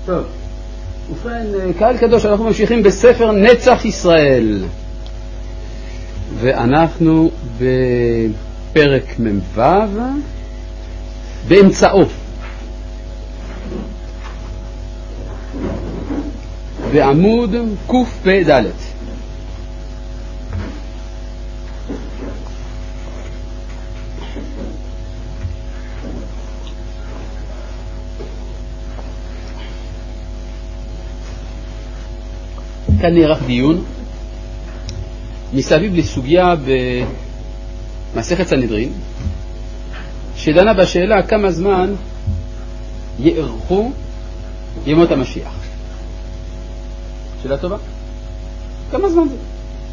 טוב, ובכן, קהל קדוש, אנחנו ממשיכים בספר נצח ישראל, ואנחנו בפרק מ"ו, באמצעו, בעמוד קפ"ד. כאן נערך דיון מסביב לסוגיה במסכת סנהדרין, שדנה בשאלה כמה זמן יארכו ימות המשיח. שאלה טובה. כמה זמן זה?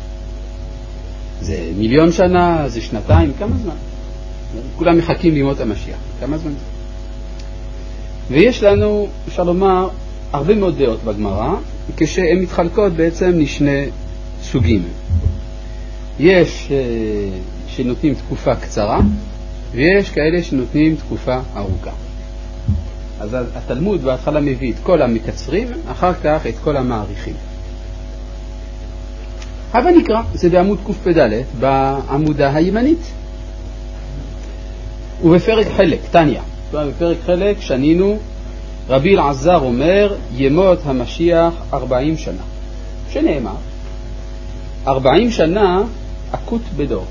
זה 1,000,000 שנה, זה שנתיים, כמה זמן? כולם מחכים לימות המשיח. כמה זמן זה? ויש לנו, אפשר לומר, הרבה מאוד דעות בגמרא, כשהן מתחלקות בעצם לשני סוגים. יש שנותנים תקופה קצרה, ויש כאלה שנותנים תקופה ארוכה. אז התלמוד בהתחלה מביא את כל המקצרים, אחר כך את כל המאריכים. אבל נקרא, זה בעמוד קפ"ד, בעמודה הימנית. ובפרק חלק, תניה, בפרק חלק שנינו, רבי אלעזר אומר, ימות המשיח 40 שנה. שנאמר, 40 שנה אקוט בדור.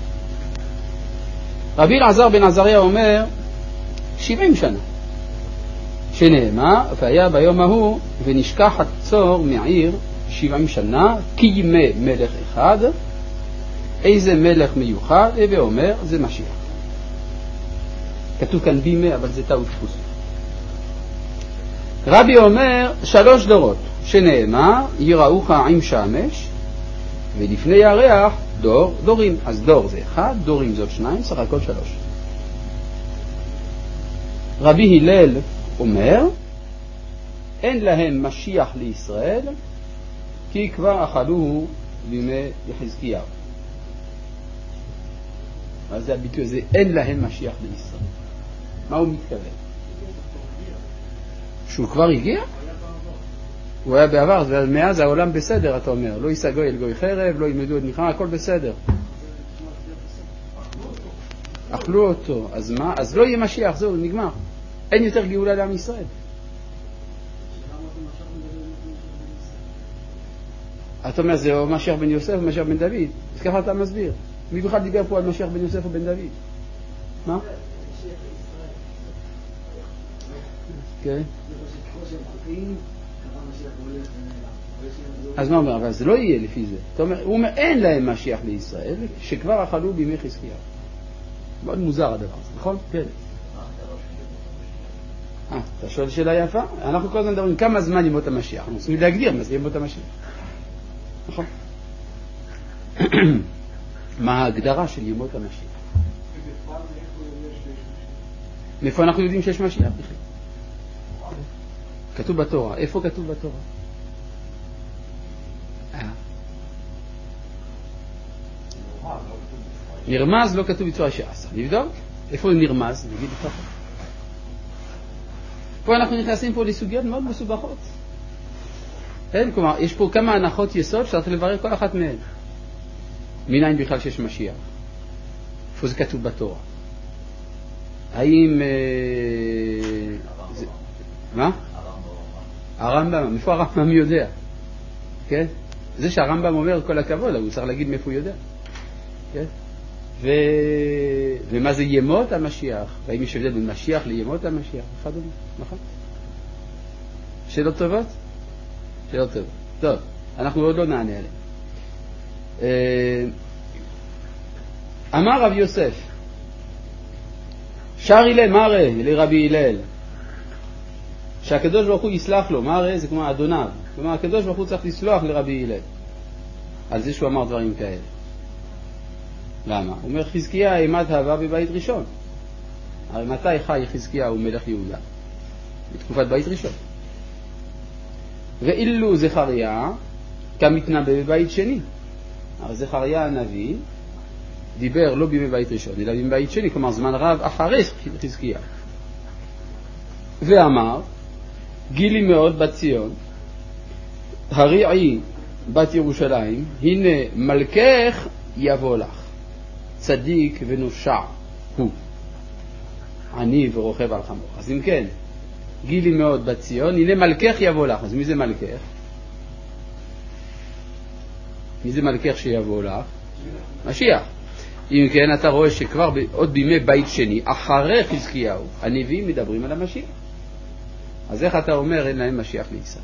רבי אלעזר בן עזריה אומר, 70 שנה. שנאמר, והיה ביום ההוא, ונשכח הצור מעיר 70 שנה, כי ימי מלך אחד, איזה מלך מיוחד, ואומר, זה משיח. כתוב כאן בימי, אבל זה טעות דפוס. רבי אומר 3 דורות, שנאמר יראוך עם שמש, ולפני ירח דורים. אז דור זה 1, דורים זאת 2, סך הכל 3. רבי הלל אומר, אין להם משיח לישראל, כי כבר אכלוהו בימי יחזקיהו. מה זה הביטוי הזה? אין להם משיח לישראל. מה הוא מתכוון? שהוא כבר הגיע? הוא היה בעבר, ומאז העולם בסדר, אתה אומר. לא יישא גוי אל גוי חרב, לא ילמדו את מלחמה, הכל בסדר. אכלו אותו, אז מה? אז לא יהיה משיח, זהו, נגמר. אין יותר גאולה לעם ישראל. אתה אומר, זה או משיח בן יוסף או משיח בן דוד. אז ככה אתה מסביר. מי בכלל דיבר פה על משיח בן יוסף או בן דוד? מה? כן. אז מה אומר? אבל זה לא יהיה לפי זה. הוא אומר, אין להם משיח לישראל, שכבר אכלו בימי חזקיהו. מאוד מוזר הדבר הזה, נכון? כן. אתה שואל שאלה יפה? אנחנו כל הזמן מדברים כמה זמן ימות המשיח. אנחנו צריכים להגדיר מה זה ימות המשיח. נכון. מה ההגדרה של ימות המשיח? מאיפה אנחנו יודעים שיש משיח? כתוב בתורה. איפה כתוב בתורה? נרמז לא כתוב בצורה שעשה. נבדוק? איפה נרמז? נגיד ככה. פה אנחנו נכנסים פה לסוגיות מאוד מסובכות. כן? כלומר, יש פה כמה הנחות יסוד שצריך לברר כל אחת מהן. מניין בכלל שיש משיח? איפה זה כתוב בתורה? האם... מה? הרמב"ם. איפה הרמב"ם יודע? כן? זה שהרמב"ם אומר כל הכבוד, הוא צריך להגיד מאיפה הוא יודע. כן? ומה זה ימות המשיח? והאם יש הבדל בין משיח לימות המשיח? אחד או נכון? שאלות טובות? שאלות טובות. טוב, אנחנו עוד לא נענה עליהן. אמר רב יוסף, שרי למראה לרבי הלל, שהקדוש ברוך הוא יסלח לו. מראה זה כמו אדוניו. כלומר, הקדוש ברוך הוא צריך לסלוח לרבי הלל על זה שהוא אמר דברים כאלה. למה? הוא אומר, חזקיה אימת הווה בבית ראשון. הרי מתי חי חזקיה ומלך יהודה? בתקופת בית ראשון. ואילו זכריה כמתנבא בבית שני. הרי זכריה הנביא דיבר לא בימי בית ראשון, אלא בימי בית שני, כלומר זמן רב אחרי חזקיה. ואמר, גילי מאוד בת ציון, הריעי בת ירושלים, הנה מלכך יבוא לך, צדיק ונושע הוא, עני ורוכב על חמור. אז אם כן, גילי מאוד בת ציון, הנה מלכך יבוא לך. אז מי זה מלכך? מי זה מלכך שיבוא לך? משיח. אם כן, אתה רואה שכבר עוד בימי בית שני, אחרי חזקיהו, הנביאים מדברים על המשיח. אז איך אתה אומר אין להם משיח לישראל?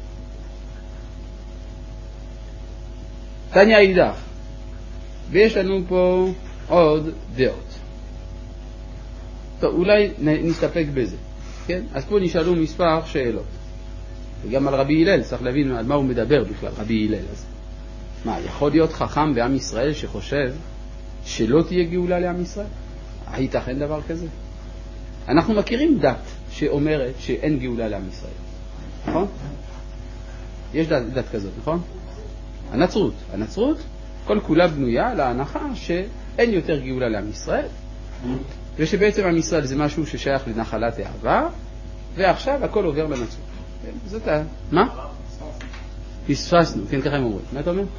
תניא אידך, ויש לנו פה עוד דעות. טוב, אולי נסתפק בזה. כן? אז פה נשאלו מספר שאלות. וגם על רבי הלל, צריך להבין על מה הוא מדבר בכלל, רבי הלל. אז מה, יכול להיות חכם בעם ישראל שחושב שלא תהיה גאולה לעם ישראל? הייתכן דבר כזה? אנחנו מכירים דת שאומרת שאין גאולה לעם ישראל. נכון? יש דת כזאת, נכון? הנצרות כל כולה בנויה להנחה שאין יותר גאולה לעם ישראל, ושבעצם עם ישראל זה משהו ששייך לנחלת העבר, ועכשיו הכל עובר לנצרות. זאת מה? פספסנו, כן, ככה הם אומרים. מה אתה אומר?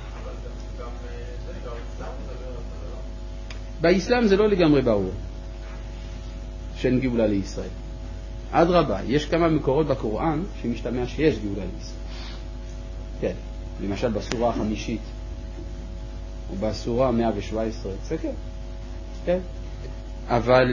באסלאם זה לא לגמרי ברור שאין גאולה לישראל. אדרבה, יש כמה מקורות בקוראן שמשתמע שיש גאולה לישראל. כן, למשל בסורה החמישית ובסורה 117, זה כן. כן. אבל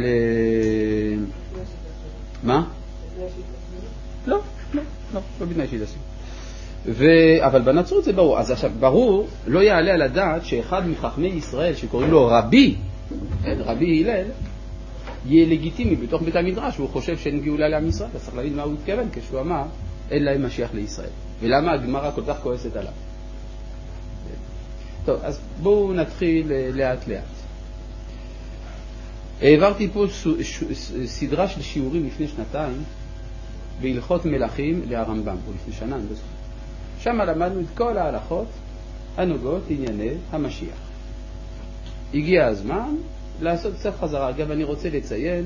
מה? לא בתנאי שידסים. אבל בנצרות זה ברור. אז עכשיו ברור, לא יעלה על הדעת שאחד מחכמי ישראל שקוראים לו רבי הלל יהיה לגיטימי בתוך בית המדרש, הוא חושב שאין גאולה לעם ישראל. אז צריך להבין מה הוא התכוון כשהוא אמר אין להם משיח לישראל, ולמה הגמרא כל כך כועסת עליו. טוב, אז בואו נתחיל לאט לאט. העברתי פה סדרה של שיעורים לפני שנתיים בהלכות מלכים להרמב"ם, או לפני שנה, אני לא זוכר. שם למדנו את כל ההלכות הנוגעות לענייני המשיח. הגיע הזמן לעשות קצת חזרה. אגב, אני רוצה לציין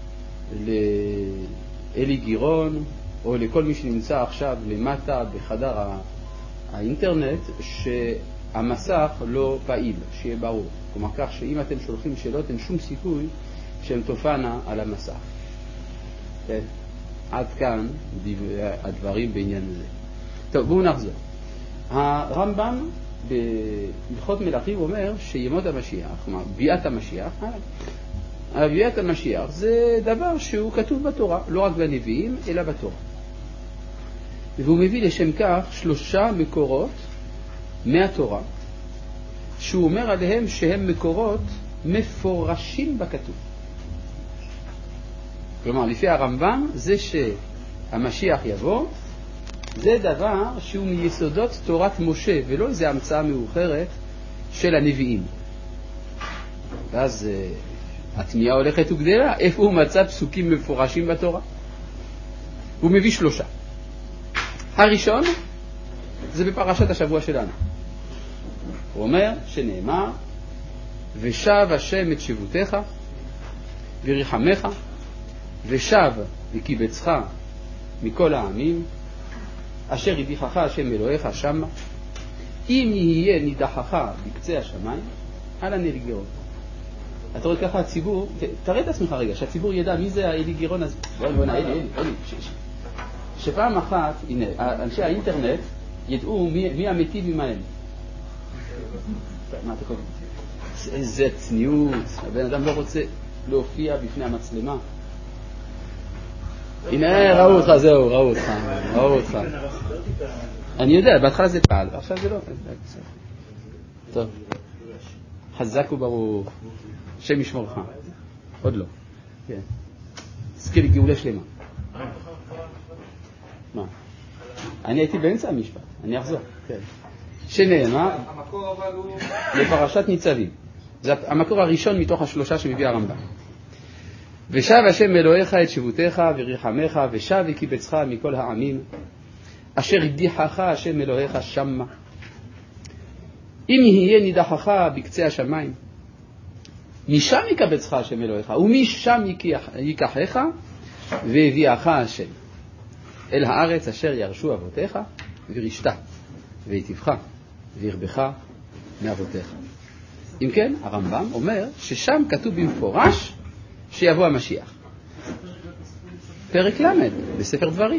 לאלי גירון, או לכל מי שנמצא עכשיו למטה בחדר האינטרנט, שהמסך לא פעיל, שיהיה ברור. כלומר כך שאם אתם שולחים שאלות, אין שום סיכוי שהן תופענה על המסך. כן? עד כאן הדברים בעניין הזה. טוב, בואו נחזור. הרמב"ם בהלכות מלכים אומר שימות המשיח, כלומר ביאת המשיח, ביאת המשיח זה דבר שהוא כתוב בתורה, לא רק בנביאים אלא בתורה. והוא מביא לשם כך 3 מקורות מהתורה שהוא אומר עליהם שהם מקורות מפורשים בכתוב. כלומר, לפי הרמב"ם, זה שהמשיח יבוא, זה דבר שהוא מיסודות תורת משה, ולא איזו המצאה מאוחרת של הנביאים. ואז התמיהה הולכת וגדלה, איפה הוא מצא פסוקים מפורשים בתורה? הוא מביא 3. הראשון, זה בפרשת השבוע שלנו. הוא אומר שנאמר, ושב השם את שבותך וריחמך, ושב וקיבצך מכל העמים, אשר ידיחך השם אלוהיך שמה, אם יהיה נידחך בקצה השמיים, על אלי גירון. אתה רואה ככה הציבור, תראה את עצמך רגע, שהציבור ידע מי זה האלי גירון הזה. בוא אלי, שפעם אחת, הנה, אנשי האינטרנט ידעו מי המתים ממהם. מה אתה קוראים? איזה צניעות, הבן אדם לא רוצה להופיע בפני המצלמה. הנה, ראו אותך, זהו, ראו אותך. אני יודע, בהתחלה זה פעל, עכשיו זה לא. טוב. חזק וברוך. שם ישמורך. עוד לא. כן. זכה לי גאולה שלמה. מה? אני הייתי באמצע המשפט, אני אחזור. כן. שנאמר, המקור אבל הוא לפרשת ניצבים. זה המקור הראשון מתוך 3 שמביא הרמב"ם. ושב השם אלוהיך את שבותך וריחמך, ושב וקיבצך מכל העמים, אשר ידיחך השם אלוהיך שמה, אם יהיה נידחך בקצה השמיים, משם יקבצך השם אלוהיך, ומשם ייקחך והביאך השם. אל הארץ אשר ירשו אבותיך וירשתה ויטיבך וירבך מאבותיך. אם כן, הרמב"ם אומר ששם כתוב במפורש שיבוא המשיח. פרק למד בספר דברים.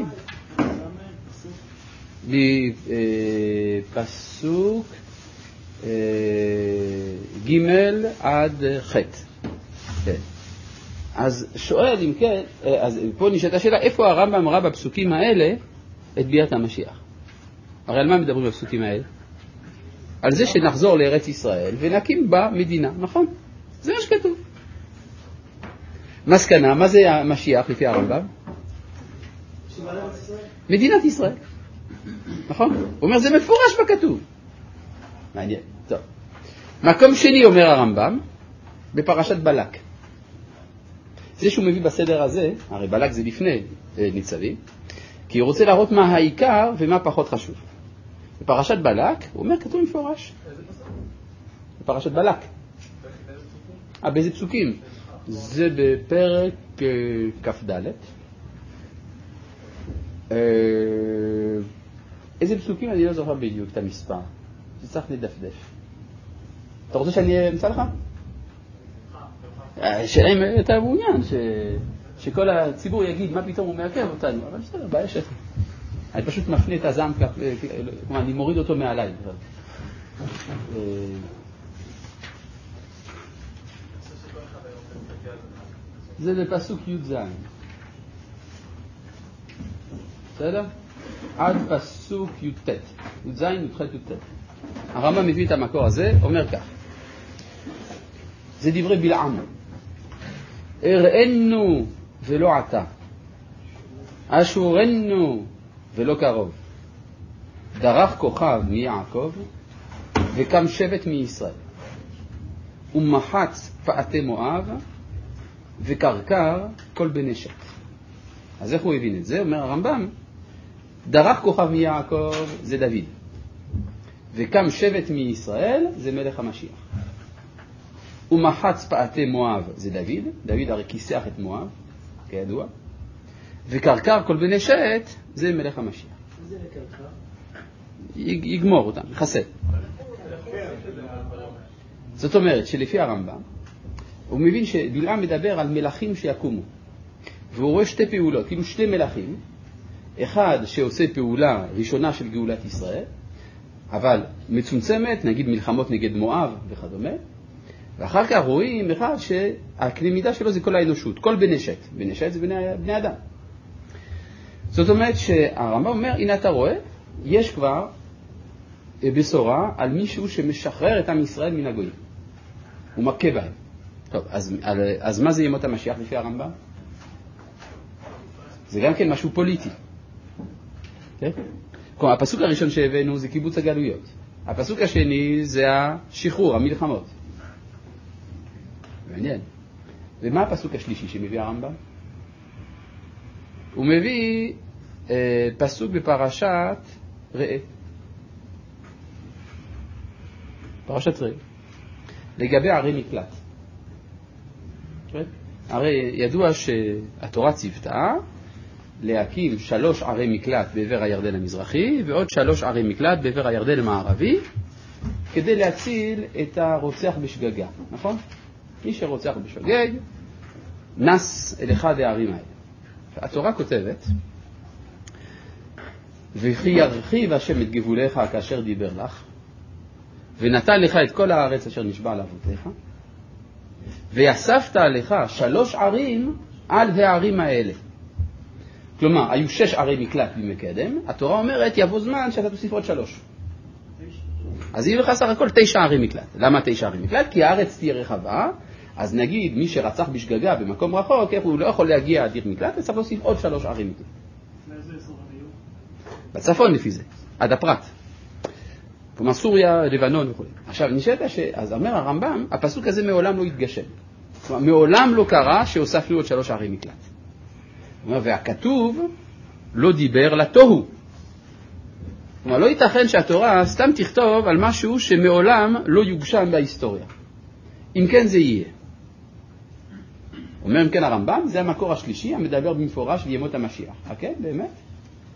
בפסוק ג' עד ח'. אז שואל אם כן, אז פה נשאלת השאלה, איפה הרמב"ם ראה בפסוקים האלה את ביאת המשיח? הרי על מה מדברים בפסוקים האלה? על זה שנחזור לארץ ישראל ונקים בה מדינה, נכון? זה מה שכתוב. מסקנה, מה זה המשיח לפי הרמב"ם? מדינת ישראל. נכון? הוא אומר, זה מפורש בכתוב. מעניין. טוב. מקום שני אומר הרמב"ם, בפרשת בלק. זה שהוא מביא בסדר הזה, הרי בלק זה לפני ניצבים, כי הוא רוצה להראות מה העיקר ומה פחות חשוב. בפרשת בלק, הוא אומר, כתוב מפורש. בפרשת בלק. באיזה פסוקים? זה בפרק כ"ד. איזה פסוקים? אני לא זוכר בדיוק את המספר. זה צריך לדפדף. אתה רוצה שאני אמצא לך? שאלה אם אתה מעוניין שכל הציבור יגיד מה פתאום הוא מעכב אותנו, אבל בסדר, בעיה שלך. אני פשוט מפנה את הזעם, כלומר אני מוריד אותו מעליי. זה בפסוק י"ז. בסדר? עד פסוק י"ט. י"ז, י"ח, י"ט. הרמב"ם מביא את המקור הזה, אומר כך. זה דברי בלעם. הראינו ולא עתה. אשורנו ולא קרוב. דרך כוכב מיעקב וקם שבט מישראל. ומחץ פאתי מואב וקרקר כל בני שת. אז איך הוא הבין את זה? אומר הרמב"ם, דרך כוכב מיעקב זה דוד. וקם שבט מישראל זה מלך המשיח. ומחץ פאתי מואב זה דוד. דוד הרי כיסח את מואב, כידוע. וקרקר כל בני שת זה מלך המשיח. זה לקרקר? יגמור אותם, יחסה. זאת אומרת שלפי הרמב"ם, הוא מבין שבלעם מדבר על מלכים שיקומו. והוא רואה שתי פעולות, כאילו שתי מלכים. אחד שעושה פעולה ראשונה של גאולת ישראל, אבל מצומצמת, נגיד מלחמות נגד מואב וכדומה. ואחר כך רואים אחד שהקנה מידה שלו זה כל האנושות, כל בני שת. בני שת זה בני אדם. זאת אומרת שהרמב"ם אומר, הנה אתה רואה, יש כבר בשורה על מישהו שמשחרר את עם ישראל מן הגויים. הוא מכה בהם. טוב, אז מה זה ימות המשיח לפי הרמב"ם? זה גם כן משהו פוליטי. כן? כלומר, הפסוק הראשון שהבאנו זה קיבוץ הגלויות. הפסוק השני זה השחרור, המלחמות. מעניין. ומה הפסוק השלישי שמביא הרמב"ם? הוא מביא פסוק בפרשת ראה. פרשת ראה. לגבי ערי מקלט. הרי ידוע שהתורה ציוותה להקים 3 ערי מקלט בעבר הירדן המזרחי ועוד 3 ערי מקלט בעבר הירדן המערבי כדי להציל את הרוצח בשגגה, נכון? מי שרוצח בשוגג נס אל אחד הערים האלה. התורה כותבת וכי ירחיב השם את גבוליך כאשר דיבר לך ונתן לך את כל הארץ אשר נשבע לאבותיך ויספת עליך 3 ערים על הערים האלה. כלומר, היו 6 ערי מקלט במקדם, התורה אומרת יבוא זמן שאתה תוסיף עוד 3. אז יהיו לך סך הכל 9 ערי מקלט. למה 9 ערי מקלט? כי הארץ תהיה רחבה, אז נגיד מי שרצח בשגגה במקום רחוק, הוא לא יכול להגיע עד עיר מקלט, וצריך להוסיף עוד 3 ערי מקלט. מאיזה אזור היו? בצפון לפי זה, עד הפרת. כלומר סוריה, לבנון וכו'. עכשיו נשאלת אז אומר הרמב"ם, הפסוק הזה מעולם לא התגשם. כלומר, מעולם לא קרה שהוספנו עוד 3 ערי מקלט. הוא אומר, והכתוב לא דיבר לתוהו. כלומר, לא ייתכן שהתורה סתם תכתוב על משהו שמעולם לא יוגשם בהיסטוריה. אם כן זה יהיה. אומר אם כן הרמב"ם, זה המקור השלישי המדבר במפורש בימות המשיח. כן, באמת?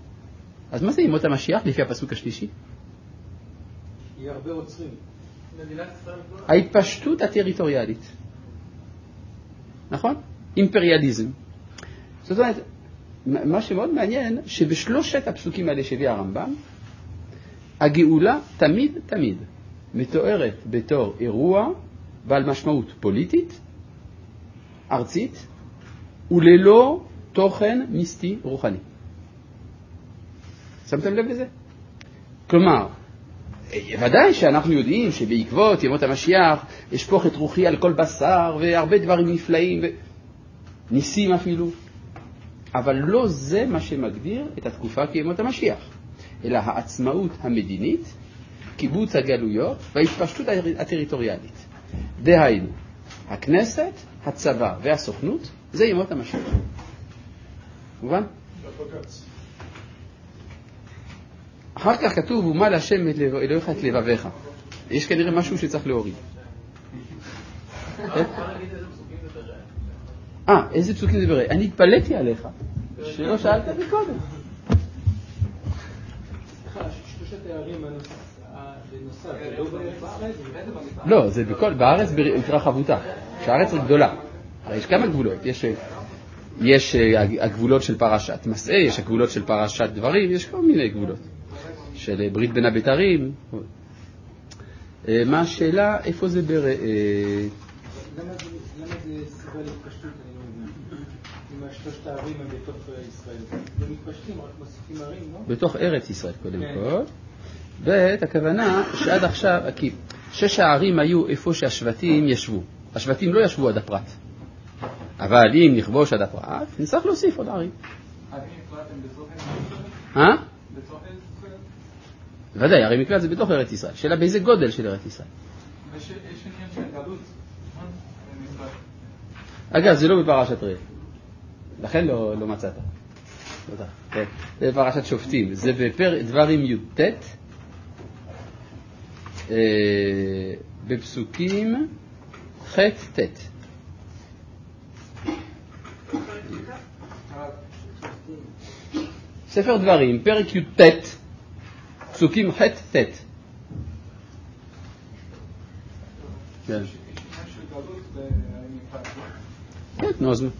אז מה זה ימות המשיח לפי הפסוק השלישי? יהיה הרבה עוצרים. ההתפשטות הטריטוריאלית. נכון? אימפריאליזם. זאת אומרת, מה שמאוד מעניין, שבשלושת הפסוקים האלה שהביא הרמב"ם, הגאולה תמיד מתוארת בתור אירוע בעל משמעות פוליטית, ארצית, וללא תוכן מיסטי רוחני. שמתם לב לזה? כלומר, ודאי שאנחנו יודעים שבעקבות ימות המשיח ישפוך את רוחי על כל בשר והרבה דברים נפלאים וניסים אפילו, אבל לא זה מה שמגדיר את התקופה כימות המשיח, אלא העצמאות המדינית, קיבוץ הגלויות וההתפשטות הטריטוריאלית. דהיינו, הכנסת, הצבא והסוכנות זה ימות המשיח. מובן? אחר כך כתוב, ומה להשם אלוהיך את לבביך. יש כנראה משהו שצריך להוריד. איזה פסוקים זה בראה? אני התפלאתי עליך שלא שאלת מקודם. שלושת הערים בנוסף, זה לא בארץ? לא, זה בארץ בהתרחבותה, שהארץ היא גדולה. הרי יש כמה גבולות, יש הגבולות של פרשת מסעי, יש הגבולות של פרשת דברים, יש כל מיני גבולות. של ברית בין הבתרים. מה השאלה? איפה זה בראה? למה זה סיבה להתפשטות? אם השלושת הערים הם בתוך ישראל. לא מתפשטים, רק מוסיפים ערים, לא? בתוך ארץ ישראל קודם כל. הכוונה שעד עכשיו, כי 6 הערים היו איפה שהשבטים ישבו. השבטים לא ישבו עד הפרט. אבל אם נכבוש עד הפרט, נצטרך להוסיף עוד ערים. ערים מקלט הם בתוך ארץ ישראל? בתוך ארץ ישראל? ודאי, ערי מקלט זה בתוך ארץ ישראל. שאלה באיזה גודל של ארץ ישראל? יש עניין של גלות. אגב, זה לא בפרשת ראה. לכן לא מצאת. זה בפרשת שופטים. זה בדברים י"ט, בפסוקים ח'-ט'. ספר דברים, פרק י"ט, פסוקים ח'-ט'. כן. כן, נו, אז מה?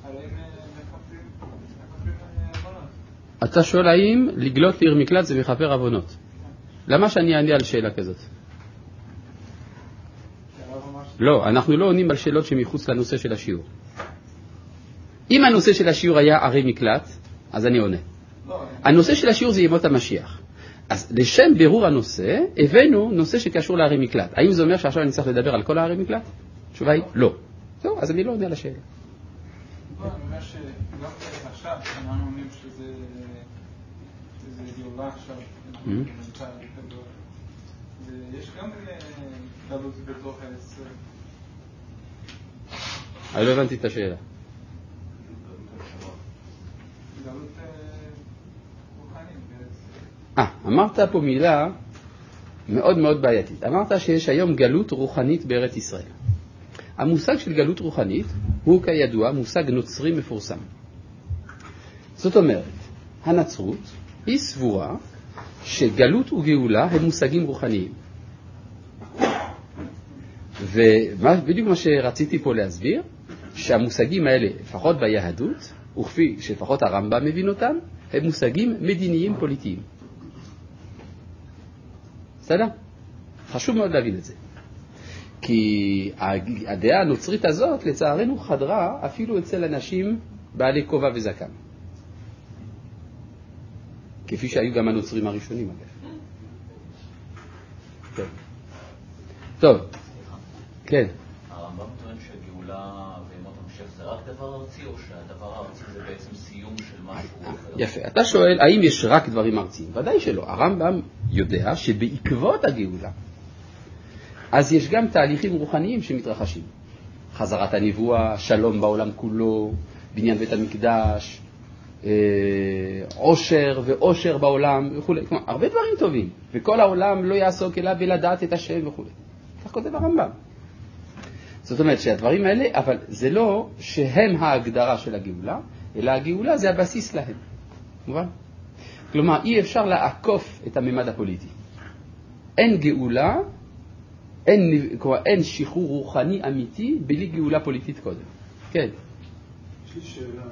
אתה שואל האם לגלות לעיר מקלט זה מכפר עוונות. למה שאני אענה על שאלה כזאת? לא, אנחנו לא עונים על שאלות שמחוץ לנושא של השיעור. אם הנושא של השיעור היה ערי מקלט, אז אני עונה. הנושא של השיעור זה ימות המשיח. אז לשם בירור הנושא, הבאנו נושא שקשור לערי מקלט. האם זה אומר שעכשיו אני צריך לדבר על כל הערי מקלט? התשובה היא לא. טוב, אז אני לא עונה על השאלה. לא, אני אומר שגם עכשיו, אנחנו אומרים שזה גאולה עכשיו. יש גם גלות בתוך העשר. אני לא הבנתי את השאלה. גלות רוחנית. אמרת פה מילה מאוד מאוד בעייתית. אמרת שיש היום גלות רוחנית בארץ ישראל. המושג של גלות רוחנית הוא כידוע מושג נוצרי מפורסם. זאת אומרת, הנצרות היא סבורה שגלות וגאולה הם מושגים רוחניים. ובדיוק מה שרציתי פה להסביר, שהמושגים האלה, לפחות ביהדות, וכפי שלפחות הרמב"ם מבין אותם, הם מושגים מדיניים פוליטיים. בסדר? חשוב מאוד להבין את זה. כי הדעה הנוצרית הזאת, לצערנו, חדרה אפילו אצל אנשים בעלי כובע וזקן. כפי שהיו גם הנוצרים הראשונים, אגב. כן. טוב. כן. הרמב"ם טוען שהגאולה וימות המשיח זה רק דבר ארצי, או שהדבר הארצי זה בעצם סיום של משהו? יפה. אתה שואל, האם יש רק דברים ארציים? ודאי שלא. הרמב"ם יודע שבעקבות הגאולה, אז יש גם תהליכים רוחניים שמתרחשים. חזרת הנבואה, שלום בעולם כולו, בניין בית המקדש, עושר ועושר בעולם וכו'. כלומר, הרבה דברים טובים. וכל העולם לא יעסוק אלא בלדעת את השם וכו'. כך כותב הרמב"ם. זאת אומרת שהדברים האלה, אבל זה לא שהם ההגדרה של הגאולה, אלא הגאולה זה הבסיס להם. מובן? כלומר, אי אפשר לעקוף את הממד הפוליטי. אין גאולה, אין שחרור רוחני אמיתי בלי גאולה פוליטית קודם. כן. יש לי שאלה,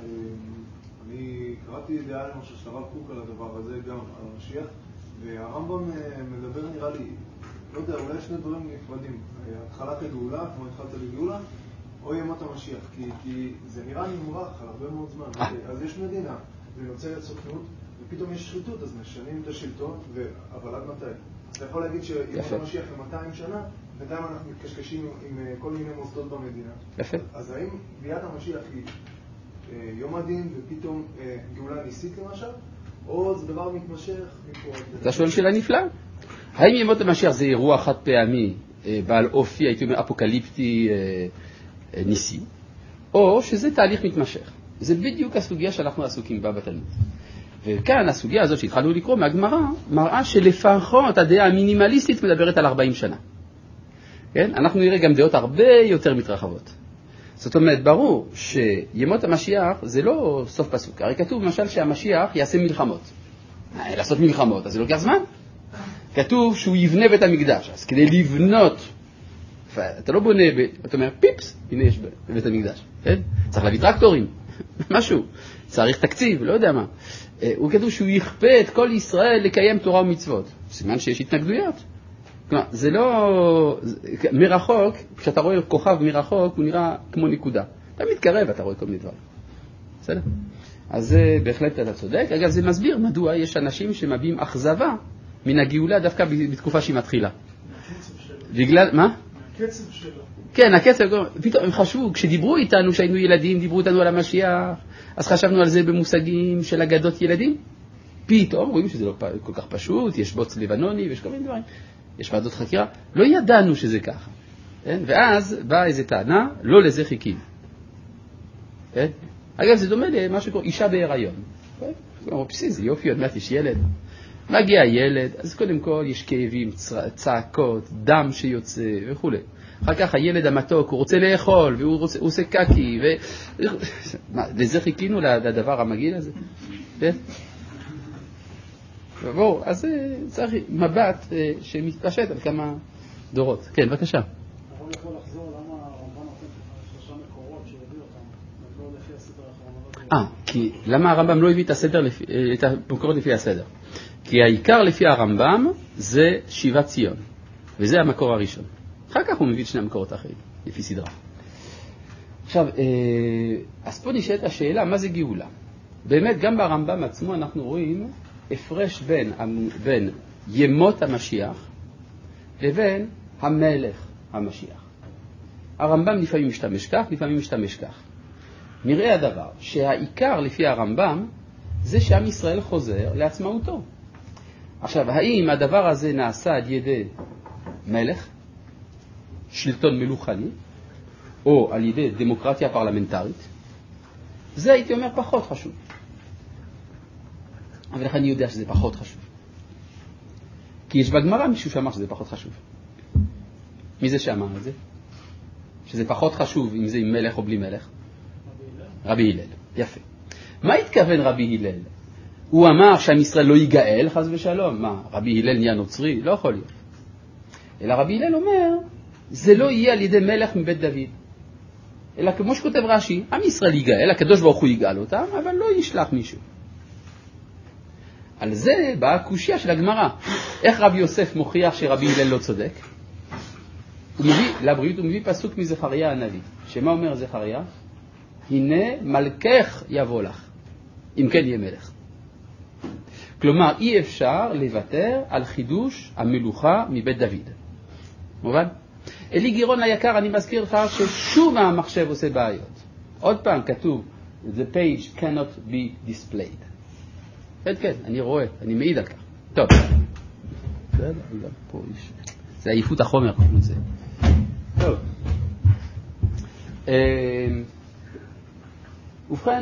אני קראתי דעה למשל של הרב קוק על הדבר הזה, גם על המשיח, והרמב"ם מדבר נראה לי, לא יודע, אולי שני דברים נפרדים, התחלת הגאולה, כמו התחלת לגאולה, או ימות המשיח, כי זה נראה נמרח על הרבה מאוד זמן. אז יש מדינה, ונוצרת סוכנות, ופתאום יש שחיתות, אז משנים את השלטון, אבל עד מתי? אתה יכול להגיד שימות המשיח ל-200 שנה, בינתיים אנחנו מתקשקשים עם כל מיני מוסדות במדינה. יפה. אז האם ביאת המשיח היא יום הדין ופתאום גאולה ניסית למשל, או זה דבר מתמשך מפה? אתה שואל שאלה נפלאה. האם ימות המשיח זה אירוע חד פעמי, בעל אופי, הייתי אומר, אפוקליפטי ניסי, או שזה תהליך מתמשך? זה בדיוק הסוגיה שאנחנו עסוקים בה בתלמוד. וכאן הסוגיה הזאת שהתחלנו לקרוא מהגמרא, מראה שלפחות הדעה המינימליסטית מדברת על 40 שנה. כן? אנחנו נראה גם דעות הרבה יותר מתרחבות. זאת אומרת, ברור שימות המשיח זה לא סוף פסוק. הרי כתוב למשל שהמשיח יעשה מלחמות. לעשות מלחמות, אז זה לוקח זמן. כתוב שהוא יבנה בית המקדש. אז כדי לבנות, אתה לא בונה, אתה אומר, פיפס, הנה יש בית המקדש. כן? צריך להביא טרקטורים, משהו. צריך תקציב, לא יודע מה. הוא כתוב שהוא יכפה את כל ישראל לקיים תורה ומצוות. סימן שיש התנגדויות. כלומר, זה לא... מרחוק, כשאתה רואה כוכב מרחוק, הוא נראה כמו נקודה. אתה מתקרב, אתה רואה כל מיני דברים. בסדר? אז זה בהחלט אתה צודק. אגב, זה מסביר מדוע יש אנשים שמביעים אכזבה מן הגאולה דווקא בתקופה שהיא מתחילה. בגלל... מה? הקצב שלו. כן, הקצב. פתאום הם חשבו, כשדיברו איתנו, כשהיינו ילדים, דיברו איתנו על המשיח, אז חשבנו על זה במושגים של אגדות ילדים. פתאום רואים שזה לא כל כך פשוט, יש בוץ לבנוני ויש כל מיני דברים. יש ועדות חקירה, לא ידענו שזה ככה. כן? ואז באה איזו טענה, לא לזה חיכים. כן? אגב, זה דומה למה שקורא אישה בהיריון. כן? זה יופי, עוד מעט יש ילד. מגיע ילד, אז קודם כל יש כאבים, צעקות, דם שיוצא וכו'. אחר כך הילד המתוק, הוא רוצה לאכול, והוא עושה קקי, לזה חיכינו לדבר המגעיל הזה. כן? ובואו, אז צריך מבט שמתפשט על כמה דורות. כן, בבקשה. הרב יכול לחזור למה הרמב"ם נותן 3 מקורות שהביא אותם, לא לפי הסדר הכרונולוגי. כי למה הרמב"ם לא הביא את המקורות לפי הסדר? כי העיקר לפי הרמב"ם זה שיבת ציון, וזה המקור הראשון. אחר כך הוא מביא את שני המקורות האחרים, לפי סדרה. עכשיו, אז פה נשאלת השאלה, מה זה גאולה? באמת, גם ברמב"ם עצמו אנחנו רואים הפרש בין ימות המשיח לבין המלך המשיח. הרמב"ם לפעמים משתמש כך, לפעמים משתמש כך. נראה הדבר שהעיקר לפי הרמב"ם זה שעם ישראל חוזר לעצמאותו. עכשיו, האם הדבר הזה נעשה על ידי מלך, שלטון מלוכני, או על ידי דמוקרטיה פרלמנטרית? זה הייתי אומר פחות חשוב. אבל איך אני יודע שזה פחות חשוב? כי יש בגמרא מישהו שאמר שזה פחות חשוב. מי זה שאמר את זה? שזה פחות חשוב אם זה עם מלך או בלי מלך? רבי הלל. יפה. מה התכוון רבי הלל? הוא אמר שעם ישראל לא ייגאל, חס ושלום. מה, רבי הלל נהיה נוצרי? לא יכול להיות. אלא רבי הלל אומר, זה לא יהיה על ידי מלך מבית דוד. אלא כמו שכותב רש"י, עם ישראל ייגאל, הקדוש ברוך הוא יגאל אותם, אבל לא ישלח מישהו. על זה באה הקושיה של הגמרא. איך רבי יוסף מוכיח שרבי הלל לא צודק? הוא מביא, לבריאות הוא מביא פסוק מזכריה הנביא. שמה אומר זכריה? הנה מלכך יבוא לך, אם כן יהיה מלך. כלומר, אי אפשר לוותר על חידוש המלוכה מבית דוד. מובן? אלי גירון היקר, אני מזכיר לך ששום המחשב עושה בעיות. עוד פעם כתוב, the page cannot be displayed. כן, כן, אני רואה, אני מעיד על כך. טוב. זה עייפות החומר, כמו זה. טוב. ובכן,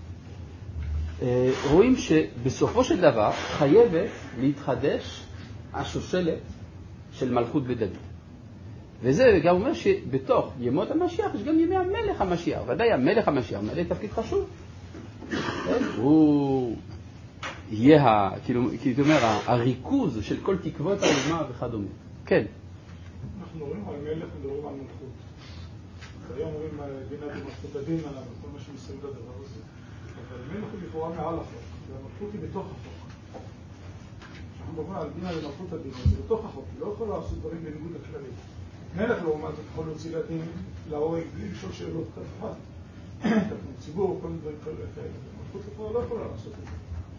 רואים שבסופו של דבר חייבת להתחדש השושלת של מלכות בית דוד. וזה גם אומר שבתוך ימות המשיח יש גם ימי המלך המשיח. ודאי המלך המשיח מלא תפקיד חשוב. הוא יהיה, כאילו אומר, הריכוז של כל תקוות האומה וכדומה. כן. אנחנו רואים על מלך, מדברים על מלכות. היום רואים דינה במלכות הדין עליו, כל מה שמסביב לדבר הזה. אבל מלך הוא לכאורה מעל החוק, והמלכות היא בתוך החוק. אנחנו מדברים על דינה במלכות הדין, זה בתוך החוק, היא לא יכולה לעשות דברים בניגוד לכללים. מלך לעומת זאת יכול להוציא לדין להורג בלי לשאול שאלות כתבת. ציבור, כל מיני דברים כאלה. מלכות לכאורה לא יכולה לעשות את זה.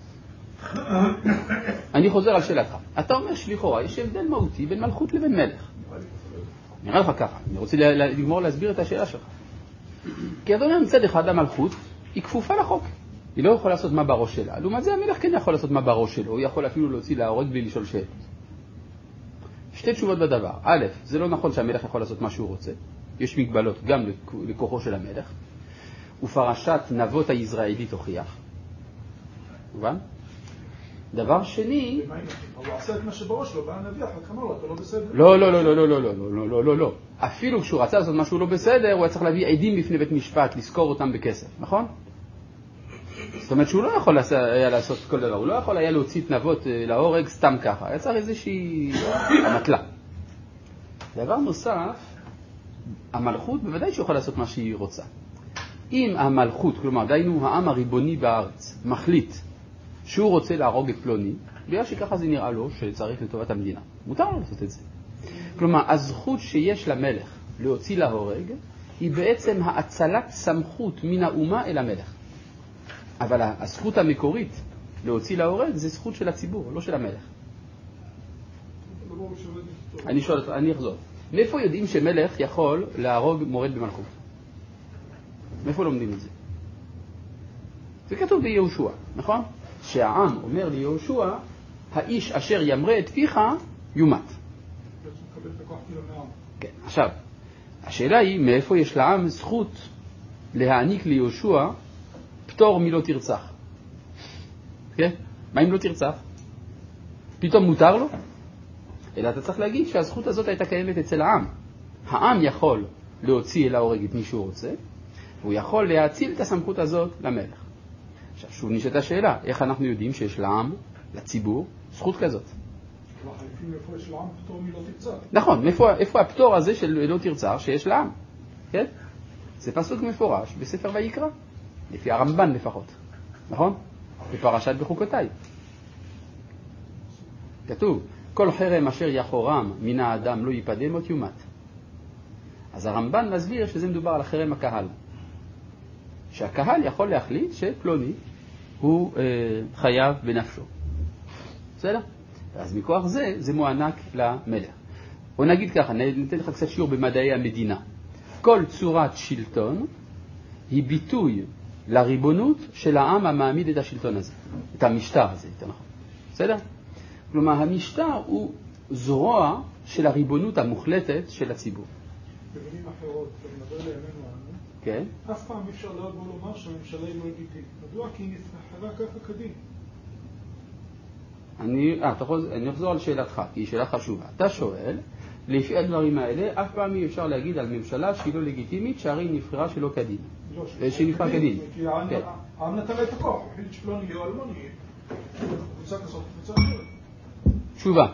אני חוזר על שאלתך. אתה אומר שלכאורה יש הבדל מהותי בין מלכות לבין מלך. נראה לך ככה, אני רוצה לגמור להסביר את השאלה שלך. כי אתה אומר מצד אחד המלכות היא כפופה לחוק. היא לא יכולה לעשות מה בראש שלה. לעומת זה המלך כן יכול לעשות מה בראש שלו. הוא יכול אפילו להוציא להורג בלי לשאול שאלות. שתי תשובות בדבר. א', זה לא נכון שהמלך יכול לעשות מה שהוא רוצה. יש מגבלות גם לכוחו של המלך. ופרשת נבות הישראלית הוכיח. מובן? דבר שני... הוא עשה את מה שבראש לו, בא הנביא אחר כמה לו, אתה לא בסדר? לא. אפילו כשהוא רצה לעשות משהו לא בסדר, הוא היה צריך להביא עדים בפני בית משפט, לזכור אותם בכסף, נכון? זאת אומרת שהוא לא יכול היה לעשות כל דבר, הוא לא יכול היה להוציא את נבות להורג סתם ככה, היה צריך איזושהי המטלה. דבר נוסף, המלכות בוודאי שיכול לעשות מה שהיא רוצה. אם המלכות, כלומר דיינו העם הריבוני בארץ, מחליט שהוא רוצה להרוג את פלוני, בגלל שככה זה נראה לו שצריך לטובת המדינה. מותר לו לעשות את זה. כלומר, הזכות שיש למלך להוציא להורג, היא בעצם האצלת סמכות מן האומה אל המלך. אבל הזכות המקורית להוציא להורג זה זכות של הציבור, לא של המלך. אני אחזור. מאיפה יודעים שמלך יכול להרוג מורד במלכות? מאיפה לומדים את זה? זה כתוב ביהושע, נכון? שהעם אומר ליהושע, האיש אשר ימרה את פיך יומת. כן, עכשיו, השאלה היא מאיפה יש לעם זכות להעניק ליהושע פטור מלא תרצח. כן? מה אם לא תרצח? פתאום מותר לו? אלא אתה צריך להגיד שהזכות הזאת הייתה קיימת אצל העם. העם יכול להוציא אל ההורג את מי שהוא רוצה, והוא יכול להציל את הסמכות הזאת למלך. עכשיו, שוב נשאלת השאלה, איך אנחנו יודעים שיש לעם, לציבור, זכות כזאת? איפה יש לעם פטור מלא תרצח? נכון, איפה הפטור הזה של לא תרצח שיש לעם? כן? זה פסוק מפורש בספר ויקרא, לפי הרמב"ן לפחות, נכון? בפרשת בחוקותיי. כתוב, כל חרם אשר יחורם מן האדם לא ייפדה מות יומת. אז הרמב"ן מסביר שזה מדובר על חרם הקהל. שהקהל יכול להחליט שפלוני הוא חייב בנפשו. בסדר? אז מכוח זה, זה מוענק למלך. או נגיד ככה, ניתן לך קצת שיעור במדעי המדינה. כל צורת שלטון היא ביטוי לריבונות של העם המעמיד את השלטון הזה. את המשטר הזה, יותר נכון. בסדר? כלומר, המשטר הוא זרוע של הריבונות המוחלטת של הציבור. במילים אחרות, אני מדבר לימינו אנו. כן. אף פעם אפשר לומר שהממשלה היא לא לגיטימית. מדוע? כי היא נבחרה ככה כדין. אני אחזור על שאלתך, כי היא שאלה חשובה. אתה שואל, לפי הדברים האלה, אף פעם אי אפשר להגיד על ממשלה שהיא לא לגיטימית, שהרי היא נבחרה שלא כדין. שהיא נבחרה כדין. כי העם נתן לה את הכוח, הוא החליט שפלוני או אלמוני, קבוצה כזאת, קבוצה אחרת. תשובה.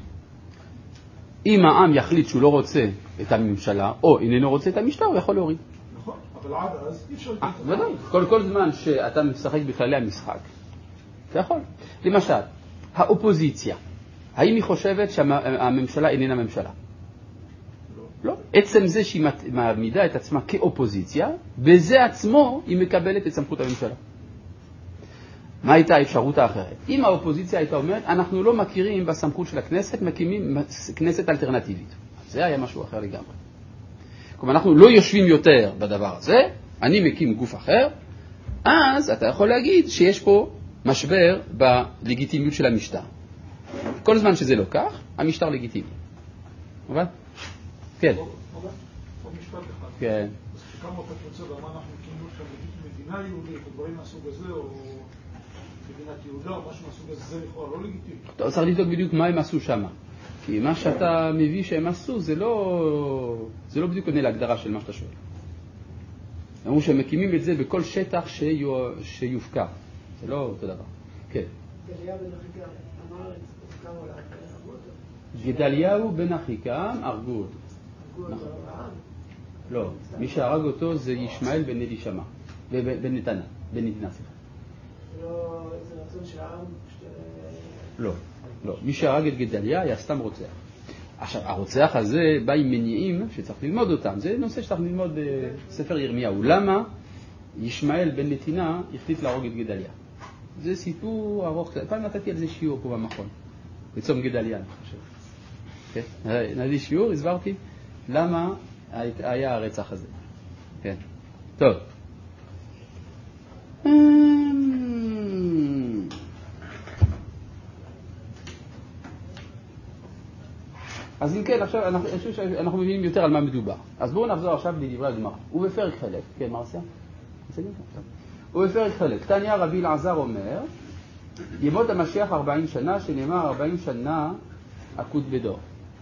אם העם יחליט שהוא לא רוצה את הממשלה, או איננו רוצה את המשטר, הוא יכול להוריד. נכון, אבל עד אז אי אפשר... ודאי. כל זמן שאתה משחק בכללי המשחק, אתה יכול. למשל, האופוזיציה, האם היא חושבת שהממשלה איננה ממשלה? לא. עצם זה שהיא מעמידה את עצמה כאופוזיציה, בזה עצמו היא מקבלת את סמכות הממשלה. מה הייתה האפשרות האחרת? אם האופוזיציה הייתה אומרת, אנחנו לא מכירים בסמכות של הכנסת, מקימים כנסת אלטרנטיבית. זה היה משהו אחר לגמרי. כלומר, אנחנו לא יושבים יותר בדבר הזה, אני מקים גוף אחר, אז אתה יכול להגיד שיש פה משבר בלגיטימיות של המשטר. כל זמן שזה לא כך, המשטר לגיטימי. מובן? כן. עוד משפט אחד. כן. אז כשקמה אותה קבוצה ואמרה אנחנו מקימים שם מדינה יהודית, או דברים מהסוג הזה, או מדינת יהודה, או משהו מהסוג הזה, זה לכאורה לא לגיטימי. אתה צריך לבדוק בדיוק מה הם עשו שם. כי מה שאתה מביא שהם עשו, זה לא בדיוק עונה להגדרה של מה שאתה שואל. אמרו שהם מקימים את זה בכל שטח שיופקע. זה לא אותו דבר. כן. גדליהו בן אחיקם אמר כמה עולה, הרגו אותו. גדליהו בן אחיקם הרגו אותו. הרגו אותו העם. לא, מי שהרג אותו זה ישמעאל בן אלישמע, בן נתנה, סליחה. לא, זה רצון של העם? לא. מי שהרג את גדליה היה סתם רוצח. עכשיו, הרוצח הזה בא עם מניעים שצריך ללמוד אותם. זה נושא שצריך ללמוד בספר ירמיהו. למה ישמעאל בן נתינה החליט להרוג את גדליה? זה סיפור ארוך. פעם נתתי על זה שיעור פה במכון. בצום גדליה, אני חושב. כן? נתתי שיעור, הסברתי למה היה הרצח הזה. כן. טוב. אז אם כן, עכשיו אנחנו מבינים יותר על מה מדובר. אז בואו נחזור עכשיו לדברי הגמרא. ובפרק חלק, כן, מרסיה? ובפרק חלק, תניא רבי אלעזר אומר, ימות המשיח 40 שנה, שנאמר 40 שנה עקוד בדור.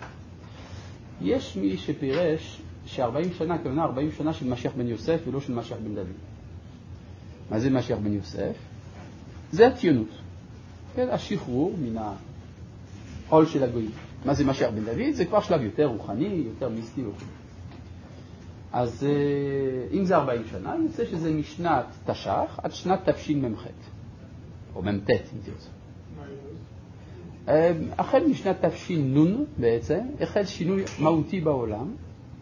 יש מי שפירש ש40 שנה, כלומר 40 שנה של משיח בן יוסף ולא של משיח בן דוד. מה זה משיח בן יוסף? זה הציונות. כן, השחרור מן העול של הגויים. מה זה משיח בן דוד? זה כבר שלב יותר רוחני, יותר מיסטי וכו'. אז אם זה 40 שנה, יוצא שזה משנת תש"ח עד שנת תשמ"ח, או מ"ט, אם תרצו. החל משנת תש"ן בעצם, החל שינוי מהותי בעולם.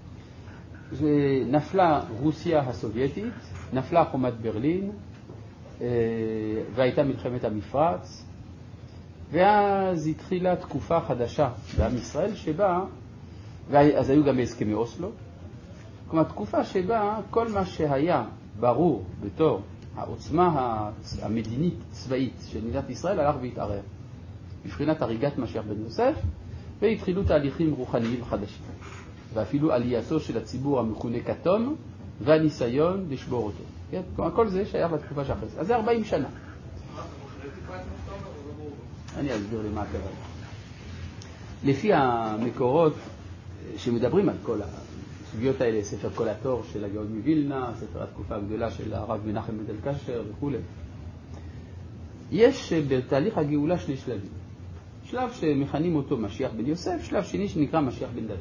נפלה רוסיה הסובייטית, נפלה חומת ברלין, והייתה מלחמת המפרץ, ואז התחילה תקופה חדשה בעם ישראל שבה, אז היו גם הסכמי אוסלו, כלומר תקופה שבה כל מה שהיה ברור בתור העוצמה המדינית צבאית של מדינת ישראל הלך והתערער. מבחינת הריגת משיח בן יוסף, והתחילו תהליכים רוחניים חדשים. ואפילו עלייתו של הציבור המכונה כתום, והניסיון לשבור אותו. כן? כלומר, כל זה שייך לתקופה שאחרי זה. אז זה 40 שנה. אני אסביר למה הכוונה. לפי המקורות שמדברים על כל הסוגיות האלה, ספר כל התור של הגאון מווילנה, ספר התקופה הגדולה של הרב מנחם מנדל קשר וכו'. יש בתהליך הגאולה שני שלבים. שלב שמכנים אותו משיח בן יוסף, שלב שני שנקרא משיח בן דוד.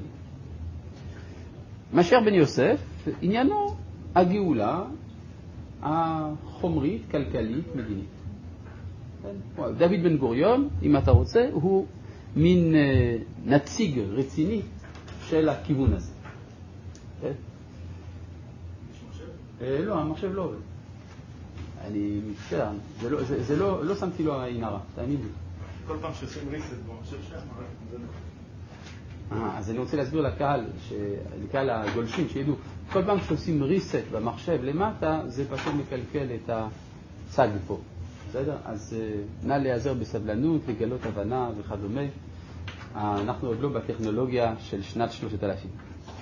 משיח בן יוסף, עניינו הגאולה החומרית, כלכלית, מדינית. דוד בן גוריון, אם אתה רוצה, הוא מין נציג רציני של הכיוון הזה. לא, המחשב לא עובד. אני מצטער, לא שמתי לו עין הרע, תאמין לי. כל פעם שעושים ריסט במחשב שם, זה נכון. אז אני רוצה להסביר לקהל הגולשים שידעו, כל פעם שעושים ריסט במחשב למטה, זה פשוט מקלקל את הצג פה. בסדר? אז נא להיעזר בסבלנות, לגלות הבנה וכדומה. אנחנו עוד לא בטכנולוגיה של שנת 3000.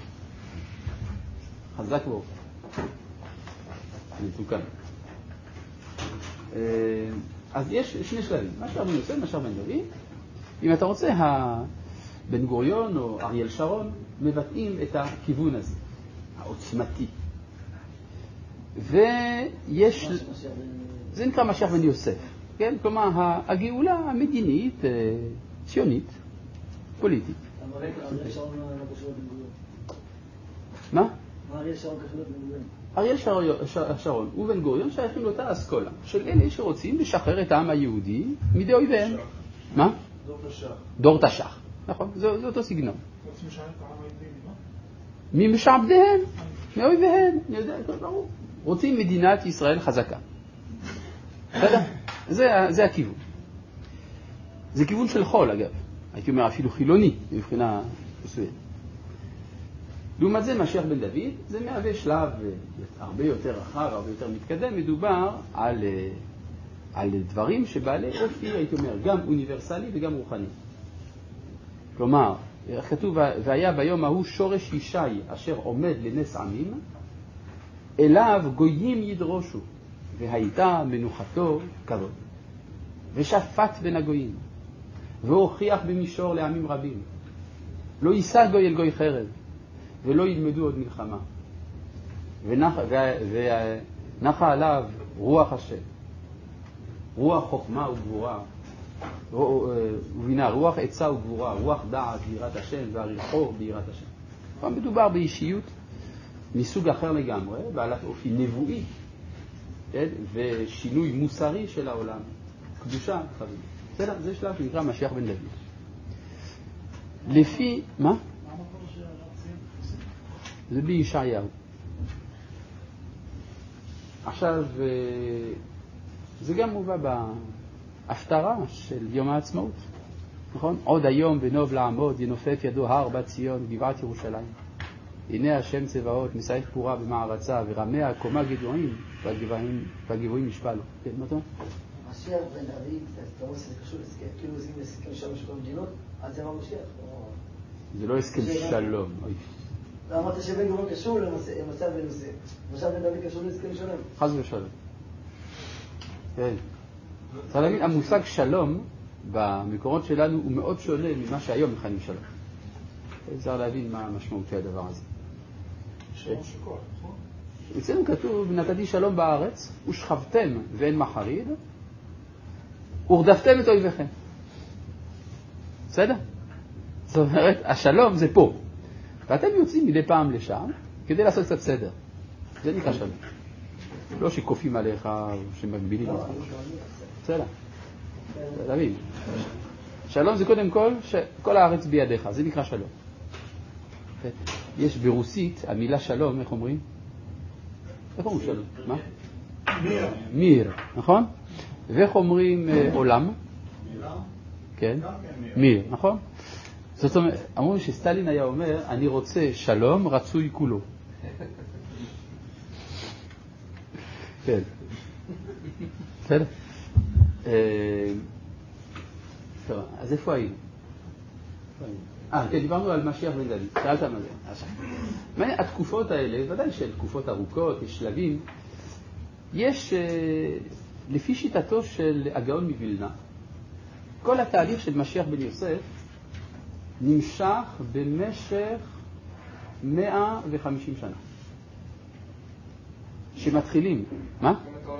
חזק בו. מתוקן. אז יש שני שלבים. משיח בן יוסף, משיח בן דוד. אם אתה רוצה, בן גוריון או אריאל שרון מבטאים את הכיוון הזה, העוצמתי. ויש... זה נקרא משיח בן יוסף. כן? כלומר, הגאולה המדינית, ציונית, פוליטית. אריאל שרון לא קשור לבן גוריון. מה? אריאל שרון קשור לבן גוריון. אריאל שרון ובן גוריון שייכים לאותה אסכולה, של אלה שרוצים לשחרר את העם היהודי מידי אויביהם. מה? דור תש"ח. נכון, זה אותו סגנון. רוצים לשחרר את העם היהודי, מי משעבדיהם? מאויביהם. אני יודע, ברור. רוצים מדינת ישראל חזקה. בסדר? זה הכיוון. זה כיוון של חול, אגב. הייתי אומר אפילו חילוני, מבחינה מסוימת. לעומת זה, משיח בן דוד, זה מהווה שלב הרבה יותר רחב, הרבה יותר מתקדם. מדובר על דברים שבעלי אופי, הייתי אומר, גם אוניברסלי וגם רוחני. כלומר, כתוב, והיה ביום ההוא שורש ישי אשר עומד לנס עמים, אליו גויים ידרושו, והייתה מנוחתו כבוד. ושפט בין הגויים, והוכיח במישור לעמים רבים. לא יישא גוי אל גוי חרב, ולא ילמדו עוד מלחמה. ונחה עליו רוח השם, רוח חוכמה וגבורה, ובינה, רוח עצה וגבורה, רוח דעת ביראת השם והריחו ביראת השם. כבר מדובר באישיות מסוג אחר לגמרי, בעלת אופי נבואי, כן? ושינוי מוסרי של העולם, קדושה חביב. זה שלב שנקרא משיח בן דוד. לפי, מה? זה בישעיהו. עכשיו, זה גם מובא בהפטרה של יום העצמאות, נכון? עוד היום בנוב לעמוד ינופף ידו הר בת ציון גבעת ירושלים. הנה השם צבאות מסעד פורה במערצה ורמיה קומה גדועים והגבוהים ישפלו. כן, מה אתה? משיח בן דוד, אתה רואה שזה קשור להסכם, כאילו זה הסכם שלום של המדינות, אז זה לא משיח. זה לא הסכם שלום. אמרת שבן גבוה קשור למצב בנושא. משיח בן דוד קשור להסכם שלום. חס ושלום. כן. צריך להבין, המושג שלום במקורות שלנו הוא מאוד שונה ממה שהיום מכנים שלום. צריך להבין מה המשמעות של הדבר הזה. שלום שכוח, נכון? אצלנו כתוב, נתתי שלום בארץ, ושכבתם ואין מחריד, ורדפתם את אויביכם. בסדר? זאת אומרת, השלום זה פה. ואתם יוצאים מדי פעם לשם כדי לעשות קצת סדר. זה נקרא שלום. לא שכופים עליך או שמגבילים אותך. בסדר. להבין. שלום זה קודם כל שכל הארץ בידיך. זה נקרא שלום. יש ברוסית, המילה שלום, איך אומרים? איך אומרים שלום? מה? מיר, נכון? ואיך אומרים עולם? כן, מיר, נכון? זאת אומרת, אמרו שסטלין היה אומר, אני רוצה שלום רצוי כולו. כן. בסדר? טוב, אז איפה היינו? כן, דיברנו על משיח בן דוד. שאלת מה זה. התקופות האלה, ודאי שהן תקופות ארוכות, יש שלבים. יש, לפי שיטתו של הגאון מווילנה, כל התהליך של משיח בן יוסף נמשך במשך 150 שנה. שמתחילים, מה?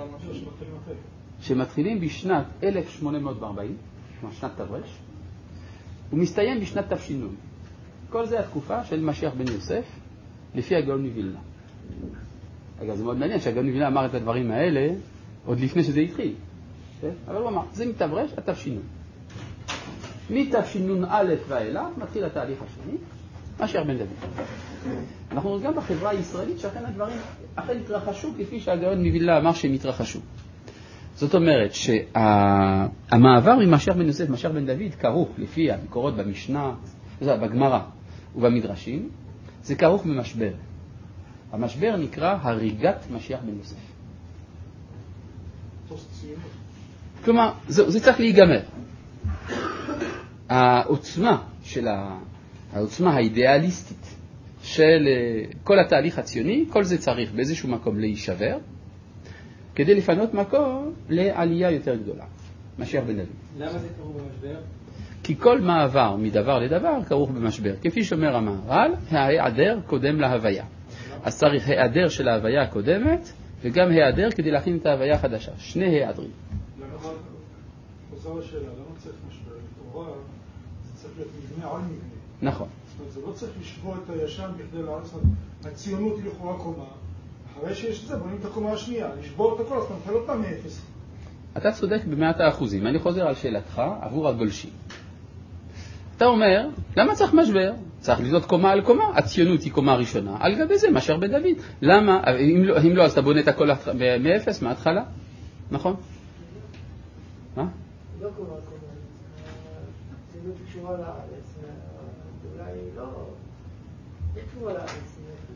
שמתחילים בשנת 1840, כלומר שנת תברש, ומסתיים בשנת תש"ן. כל זה התקופה של משיח בן יוסף, לפי הגאון מווילנה. אגב, זה מאוד מעניין שהגאון מווילנה אמר את הדברים האלה עוד לפני שזה התחיל. אבל הוא אמר, זה מתברש התש"ן. מתש"נ ואילך מתחיל התהליך השני, משיח בן דוד. אנחנו רואים גם בחברה הישראלית שאכן הדברים אכן התרחשו כפי שהגאון מווילנה אמר שהם התרחשו. זאת אומרת שהמעבר ממשיח בן יוסף, משיח בן דוד, כרוך לפי המקורות במשנה, בגמרא ובמדרשים, זה כרוך במשבר. המשבר נקרא הריגת משיח בן יוסף. כלומר, זה צריך להיגמר. העוצמה האידיאליסטית של כל התהליך הציוני, כל זה צריך באיזשהו מקום להישבר, כדי לפנות מקום לעלייה יותר גדולה. משיח בן דוד. למה זה כרוך במשבר? כי כל מעבר מדבר לדבר כרוך במשבר. כפי שאומר המהר"ל, ההיעדר קודם להוויה. אז צריך היעדר של ההוויה הקודמת, וגם היעדר כדי להכין את ההוויה החדשה. שני היעדרים. למה חוזר לשאלה, למה צריך משבר? לכאורה זה צריך להיות מבנה על מבנה. נכון. זאת אומרת, זה לא צריך לשבור את הישן בכדי לעשות, הציונות לכאורה קומה. אחרי שיש את זה, בונים את הקומה השנייה, לשבור את הכל, אז אתה נפל אותה מאפס. אתה צודק ב100%. אני חוזר על שאלתך עבור הגולשים. אתה אומר, למה צריך משבר? צריך לבנות קומה על קומה. הציונות היא קומה ראשונה. על גבי זה, משיח בן דוד. למה? אם לא, אז אתה בונה את הכל מאפס, מההתחלה. נכון? מה? לא קומה על קומה. הציונות קשורה לארץ. אולי לא... לא קשורה לארץ.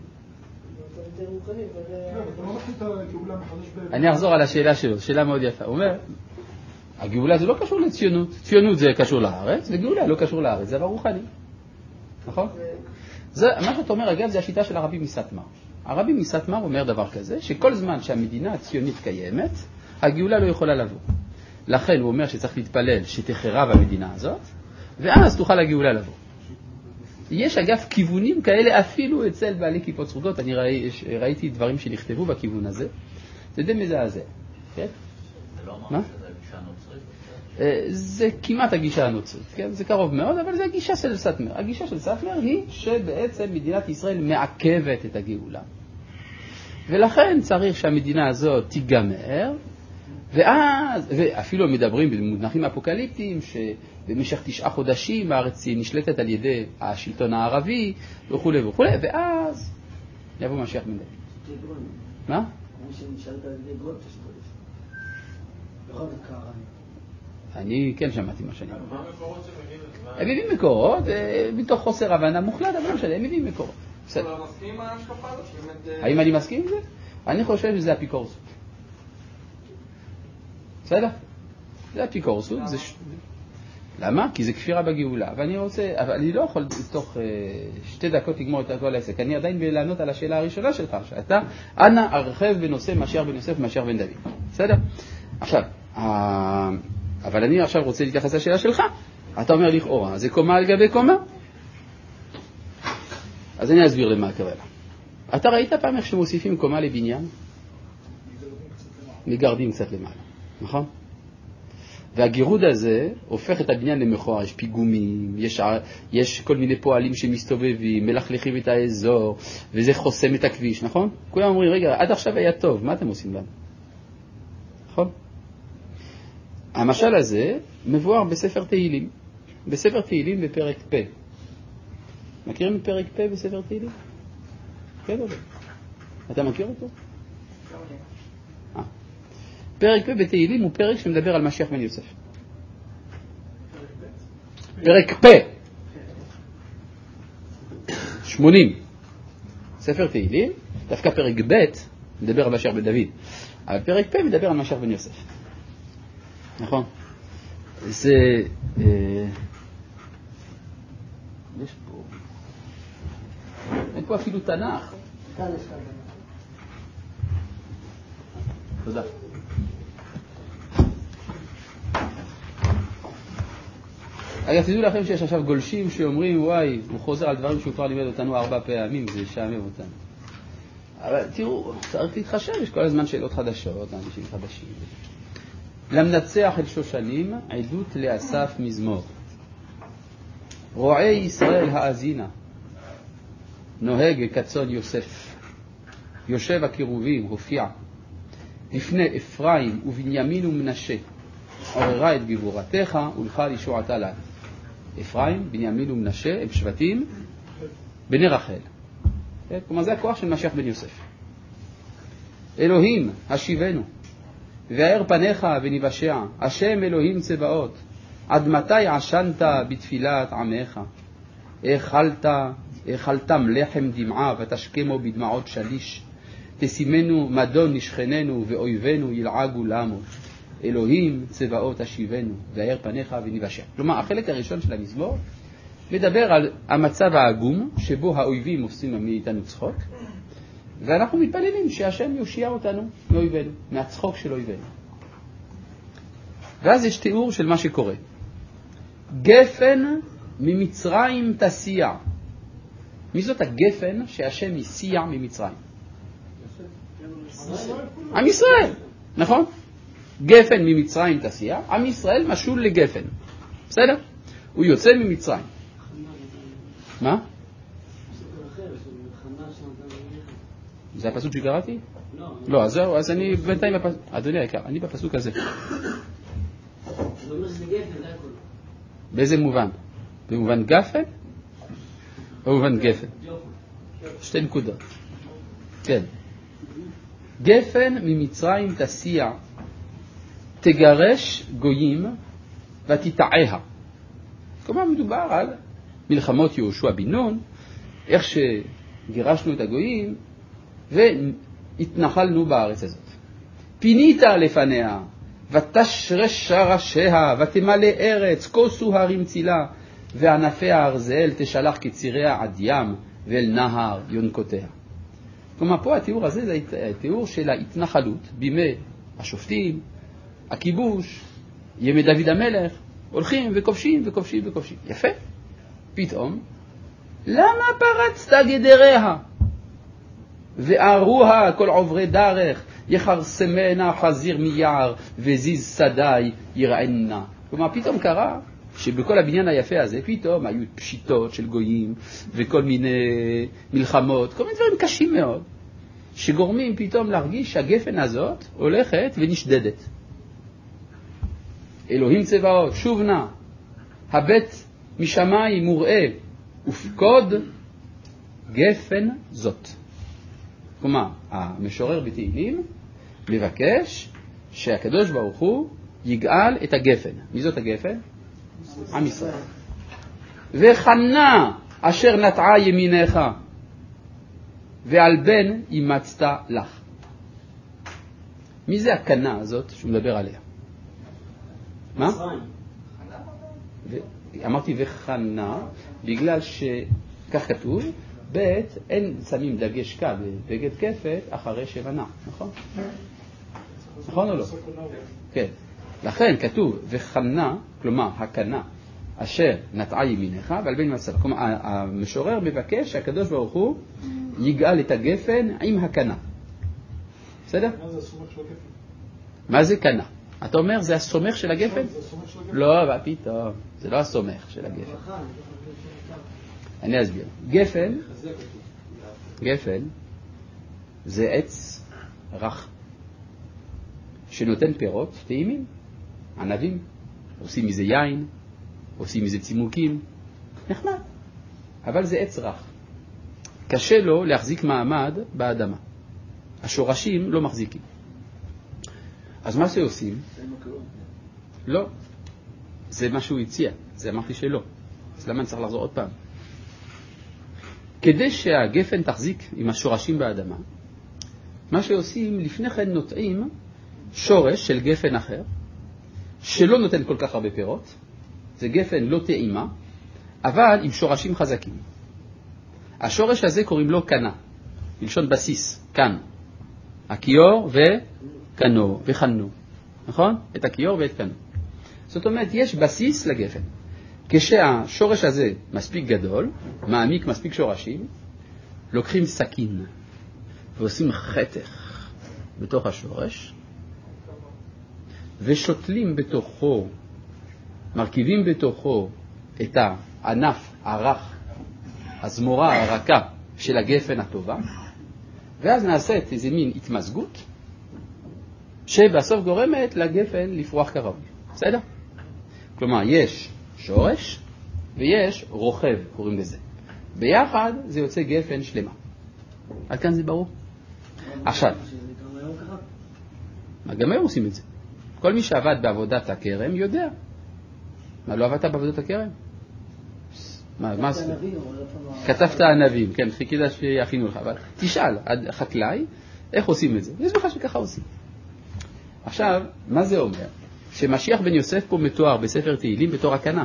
אני אחזור על השאלה שלו, שאלה מאוד יפה. הוא אומר, הגאולה זה לא קשור לציונות. ציונות זה קשור לארץ, וגאולה לא קשור לארץ, זה רוחני. נכון? מה שאתה אומר, אגב, זה השיטה של הרבי מסטמר. הרבי מסטמר אומר דבר כזה, שכל זמן שהמדינה הציונית קיימת, הגאולה לא יכולה לבוא. לכן הוא אומר שצריך להתפלל שתחרב המדינה הזאת, ואז תוכל הגאולה לבוא. יש אגב כיוונים כאלה אפילו אצל בעלי כיפות סרוגות. אני ראיתי דברים שנכתבו בכיוון הזה. זה די מזעזע. כן? זה לא אמר שזה גישה נוצרית? זה כמעט הגישה הנוצרית, כן? זה קרוב מאוד, אבל זה הגישה של סאטמר. הגישה של סאטמר היא שבעצם מדינת ישראל מעכבת את הגאולה. ולכן צריך שהמדינה הזאת תיגמר, ואז, ואפילו מדברים במונחים אפוקליפטיים, שבמשך 9 חודשים הארץ נשלטת על ידי השלטון הערבי, וכו' וכו', ואז יבוא משיח בן דוד. מה? כמו שנשאלת על ידי גול 9 חודשים. ברוב הקהריים. אני כן שמעתי מה שאני אומר. מה המקורות שמביאים את זה? הם מביאים מקורות, מתוך חוסר הבנה מוחלט, אבל לא משנה, הם מביאים מקורות. אתה לא מסכים עם ההשקפה הזאת? האם אני מסכים עם זה? אני חושב שזה אפיקורסות. בסדר? זה אפיקורסות. למה? כי זה כפירה בגאולה. ואני רוצה, אבל אני לא יכול בתוך 2 דקות לגמור את כל העסק. אני עדיין לענות על השאלה הראשונה שלך, שאתה, אנא הרחב בנושא משיח בן יוסף ומשיח בן דוד. בסדר? עכשיו, אבל אני עכשיו רוצה להתייחס לשאלה שלך. אתה אומר לכאורה, זה קומה על גבי קומה? אז אני אסביר למה הכוונה. אתה ראית פעם איך שמוסיפים קומה לבניין? מגרדים קצת למעלה, נכון? והגירוד הזה הופך את הבניין למכוער, יש פיגומים, יש כל מיני פועלים שמסתובבים, מלכלכים את האזור, וזה חוסם את הכביש, נכון? כולם אומרים, רגע, עד עכשיו היה טוב, מה אתם עושים לנו? נכון? המשל הזה מבואר בספר תהילים, בספר תהילים בפרק פ'. מכירים את פרק פ' בספר תהילים? כן או לא? אתה מכיר אותו? פרק פ' בתהילים הוא פרק שמדבר על משיח בן יוסף. פרק פ' 80 ספר תהילים, דווקא פרק ב' מדבר על משיח בן דוד, אבל פרק פ' מדבר על משיח בן יוסף. נכון? זה יש פה אין פה אפילו תנ"ך. תודה. אגב, תדעו לכם שיש עכשיו גולשים שאומרים, וואי, הוא חוזר על דברים שהוא כבר לימד אותנו 4 פעמים, זה ישעמם אותנו. אבל תראו, צריך להתחשב, יש כל הזמן שאלות חדשות, אנשים חדשים. למנצח אל שושנים, עדות לאסף מזמור. רועי ישראל האזינה, נוהג כצאן יוסף. יושב הקירובים, הופיע. לפני אפרים ובנימין ומנשה, עוררה את גבורתך ולך לישועתה לנו. אפרים, בנימין ומנשה הם שבטים בני רחל. כלומר זה הכוח של משיח בן יוסף. אלוהים השיבנו והאר פניך ונבשע, השם אלוהים צבאות, עד מתי עשנת בתפילת עמך? אכלתם לחם דמעה ותשכמו בדמעות שליש, תשימנו מדון נשכננו ואויבינו ילעגו למו. אלוהים צבאות השיבנו והאר פניך ונבשע. כלומר, החלק הראשון של המזמור מדבר על המצב העגום שבו האויבים עושים מאיתנו צחוק, ואנחנו מתפללים שהשם יושיע אותנו מאויבינו, מהצחוק של אויבינו. ואז יש תיאור של מה שקורה. גפן ממצרים תסיע. מי זאת הגפן שהשם יסיע ממצרים? עם ישראל, נכון? גפן ממצרים תסיע, עם ישראל משול לגפן. בסדר? הוא יוצא ממצרים. מה? זה הפסוק שקראתי? לא, אז זהו, אז אני בינתיים בפסוק, אדוני היקר, אני בפסוק הזה. זה אומר שזה גפן, זה הכל. באיזה מובן? במובן גפן? או במובן גפן? 2 נקודות. כן. גפן ממצרים תסיע, תגרש גויים ותתעיה. כלומר מדובר על מלחמות יהושע בן נון, איך שגירשנו את הגויים והתנחלנו בארץ הזאת. פינית לפניה ותשרש ראשיה ותמלא ארץ, כוסו הרים צילה, וענפיה ארזל תשלח כציריה עד ים ואל נהר יונקותיה. כלומר פה התיאור הזה זה התיאור של ההתנחלות בימי השופטים, הכיבוש, ימי דוד המלך, הולכים וכובשים וכובשים וכובשים. יפה. פתאום, למה פרצת גדריה? וארוה כל עוברי דרך, יחרסמנה חזיר מיער, וזיז שדי ירענה כלומר, פתאום קרה שבכל הבניין היפה הזה, פתאום היו פשיטות של גויים וכל מיני מלחמות, כל מיני דברים קשים מאוד, שגורמים פתאום להרגיש שהגפן הזאת הולכת ונשדדת. אלוהים צבאות, שוב נא, הבט משמיים מוראה ופקוד גפן זאת. כלומר, המשורר בתהילים מבקש שהקדוש ברוך הוא יגאל את הגפן. מי זאת הגפן? עם ישראל. וחנה אשר נטעה ימיניך ועל בן אימצת לך. מי זה הקנה הזאת שהוא מדבר עליה? מה? אמרתי וחנה, בגלל שכך כתוב, בית אין שמים דגש קה בבגד כפת אחרי שבנה, נכון? נכון או לא? כן. לכן כתוב וחנה, כלומר הקנה אשר נטעה ימיניך ועל בן אימצת לך. כלומר המשורר מבקש שהקדוש ברוך הוא יגאל את הגפן עם הקנה. בסדר? מה זה קנה? אתה אומר זה הסומך של הגפן? לא, אבל פתאום, זה לא הסומך של הגפן. אני אסביר. גפן זה עץ רך שנותן פירות טעימים, ענבים, עושים מזה יין, עושים מזה צימוקים, נחמד. אבל זה עץ רך. קשה לו להחזיק מעמד באדמה. השורשים לא מחזיקים. אז מה שעושים? לא. זה מה שהוא הציע. זה אמרתי שלא. אז למה אני צריך לחזור עוד פעם? כדי שהגפן תחזיק עם השורשים באדמה, מה שעושים, לפני כן נוטעים שורש של גפן אחר, שלא נותן כל כך הרבה פירות. זה גפן לא טעימה, אבל עם שורשים חזקים. השורש הזה קוראים לו קנה, בלשון בסיס, כאן. הכיור וקנו וחנו. נכון? את הכיור ואת קנו. זאת אומרת, יש בסיס לגפן. כשהשורש הזה מספיק גדול, מעמיק מספיק שורשים, לוקחים סכין ועושים חתך בתוך השורש, ושותלים בתוכו, מרכיבים בתוכו את הענף הרך, הזמורה הרכה של הגפן הטובה, ואז נעשית איזה מין התמזגות, שבסוף גורמת לגפן לפרוח כראוי. בסדר? כלומר, יש שורש ויש רוכב, קוראים לזה. ביחד זה יוצא גפן שלמה. עד כאן זה ברור? עכשיו, גם היום עושים את זה. כל מי שעבד בעבודת הכרם יודע. מה, לא עבדת בעבודת הכרם? מה עשית? כתבת ענבים, כן, חיכית שיכינו לך. אבל תשאל, חקלאי, איך עושים את זה? יש בכלל שככה עושים. עכשיו, מה זה אומר? שמשיח בן יוסף פה מתואר בספר תהילים בתור הקנה.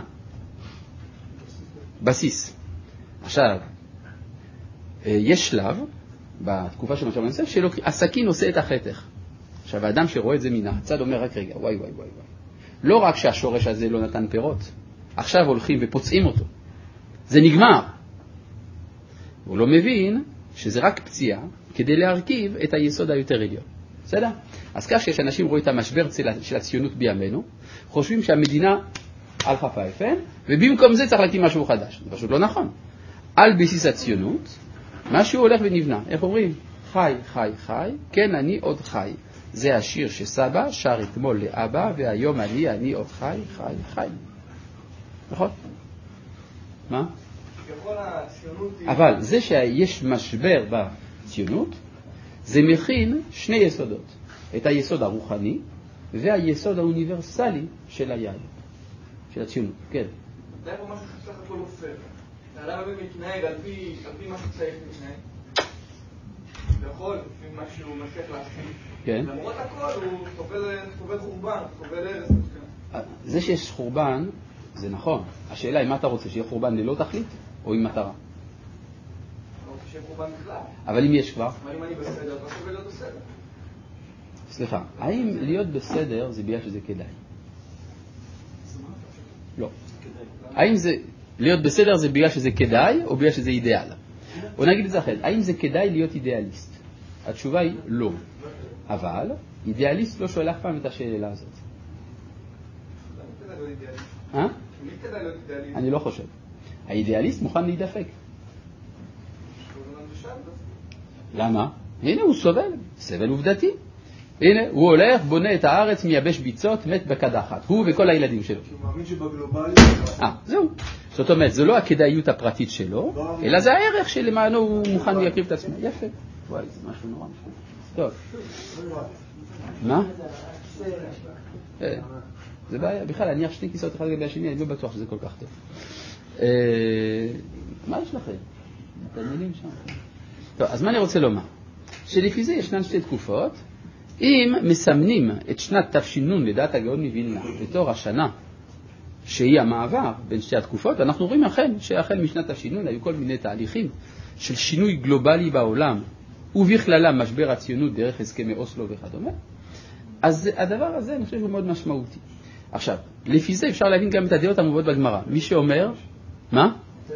בסיס. עכשיו, יש שלב, בתקופה של משיח בן יוסף, שהסכין עושה את החתך. עכשיו, האדם שרואה את זה מן הצד אומר רק רגע, וואי. לא רק שהשורש הזה לא נתן פירות, עכשיו הולכים ופוצעים אותו. זה נגמר. הוא לא מבין שזה רק פציעה כדי להרכיב את היסוד היותר עליון. בסדר? אז כך שיש אנשים רואים את המשבר של הציונות בימינו, חושבים שהמדינה על חפייפן, ובמקום זה צריך להקים משהו חדש. זה פשוט לא נכון. על בסיס הציונות, משהו הולך ונבנה. איך אומרים? חי, כן אני עוד חי. זה השיר שסבא שר אתמול לאבא, והיום אני עוד חי. נכון? מה? אבל זה שיש משבר בציונות, זה מכין שני יסודות. את היסוד הרוחני והיסוד האוניברסלי של היהדות, של הציונות. כן. זה היה פה משהו שצריך הכל לא פייר. האדם הזה מתנהג על פי מה שצריך להתנהג. יכול, לפי מה שהוא משך להשכים. כן. למרות הכל הוא סובל חורבן, סובל הרס. זה שיש חורבן, זה נכון. השאלה היא מה אתה רוצה, שיהיה חורבן ללא תכלית או עם מטרה? לא רוצה שיהיה חורבן בכלל. אבל אם יש כבר? אבל אם אני בסדר, אתה סובל להיות בסדר. סליחה, האם להיות בסדר זה בגלל שזה כדאי? לא. האם זה להיות בסדר זה בגלל שזה כדאי או בגלל שזה אידיאל? או נגיד את זה אחרת, האם זה כדאי להיות אידיאליסט? התשובה היא לא. אבל אידיאליסט לא שואל אף פעם את השאלה הזאת. מי כדאי להיות אידיאליסט? אני לא חושב. האידיאליסט מוכן להידפק. למה? הנה הוא סובל, סבל עובדתי. הנה, הוא הולך, בונה את הארץ, מייבש ביצות, מת בקדחת. הוא וכל הילדים שלו. הוא מאמין שבגלובלי... זהו. זאת אומרת, זה לא הכדאיות הפרטית שלו, אלא זה הערך שלמענו הוא מוכן להקריב את עצמו. יפה. וואי, זה משהו נורא. טוב. מה? זה בעיה. בכלל, אני אניח שני כיסאות אחד לגבי השני, אני לא בטוח שזה כל כך טוב. מה יש לכם? מתעניינים שם. טוב, אז מה אני רוצה לומר? שלפי זה ישנן שתי תקופות. אם מסמנים את שנת תש"ן לדעת הגאון מווילנה בתור השנה שהיא המעבר בין שתי התקופות, אנחנו רואים אכן שהחל משנת תש"ן היו כל מיני תהליכים של שינוי גלובלי בעולם, ובכללם משבר הציונות דרך הסכמי אוסלו וכדומה. אז הדבר הזה אני חושב שהוא מאוד משמעותי. עכשיו, לפי זה אפשר להבין גם את הדעות המובאות בגמרא. מי שאומר... מה?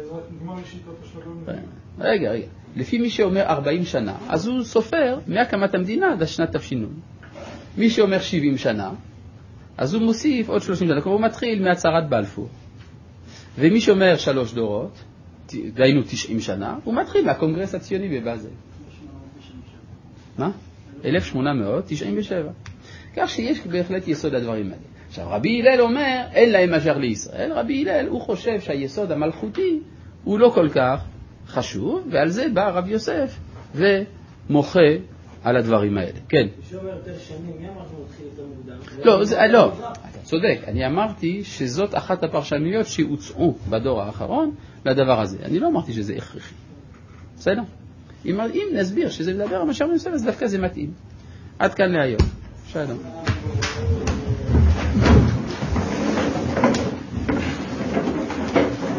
רגע. לפי מי שאומר 40 שנה, אז הוא סופר מהקמת המדינה עד שנת תש"ן. מי שאומר 70 שנה, אז הוא מוסיף עוד 30 שנה. כלומר, הוא מתחיל מהצהרת בלפור. ומי שאומר 3 דורות, דהיינו 90 שנה, הוא מתחיל מהקונגרס הציוני בבאזל. מה? 1897. כך שיש בהחלט יסוד הדברים האלה. עכשיו, רבי הלל אומר, אין להם מז'ר לישראל. רבי הלל, הוא חושב שהיסוד המלכותי הוא לא כל כך חשוב, ועל זה בא רב יוסף ומוחה על הדברים האלה. כן. שאומר יותר שנים, מי אמר שהוא מתחיל יותר מוקדם? לא, אתה צודק. אני אמרתי שזאת אחת הפרשנויות שהוצאו בדור האחרון לדבר הזה. אני לא אמרתי שזה הכרחי. בסדר? אם נסביר שזה לדבר המשל יוסף, אז דווקא זה מתאים. עד כאן להיום. שלום.